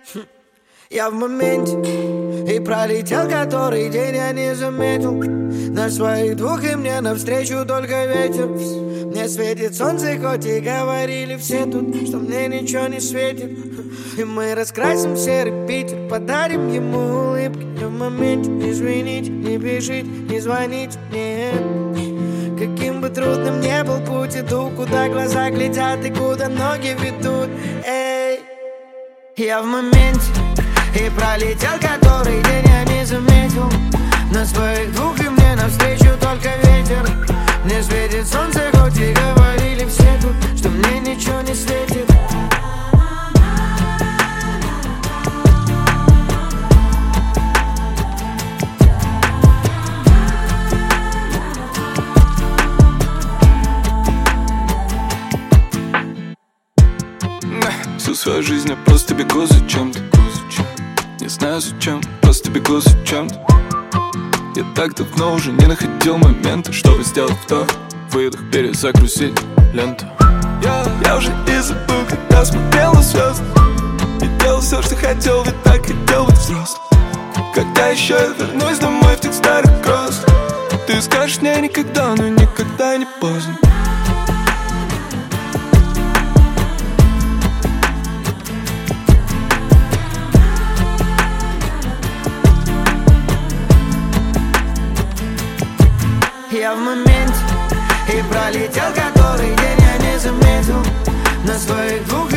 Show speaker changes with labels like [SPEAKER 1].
[SPEAKER 1] Я в моменте, и пролетел который день, я не заметил. На своих двух и мне навстречу только ветер. Мне светит солнце, хоть и говорили все тут, что мне ничего не светит. И мы раскрасим серый Питер, подарим ему улыбки. Я в моменте, извините, не бежите, не звоните мне. Каким бы трудным ни был путь, иду, куда глаза глядят и куда ноги ведут. Эй, я в моменте, и пролетел который день, я не заметил. На своих двух и мне навстречу только ветер. Мне светит солнце, хоть и говорили все тут, что мне ничего не светит.
[SPEAKER 2] Всю свою жизнь я просто бегу за чем-то. Не знаю зачем, просто бегу за чем-то. Я так давно уже не находил момента, чтобы сделать вдох, выдох, перезагрузить ленту. Я уже и забыл, когда смотрел на звезды, и делал все, что хотел, ведь так хотел быть взрослым. Когда еще я вернусь домой в тех старых кроссах, ты скажешь мне никогда, но никогда не поздно.
[SPEAKER 1] Я в моменте, и пролетел который день, я не заметил. На своих двух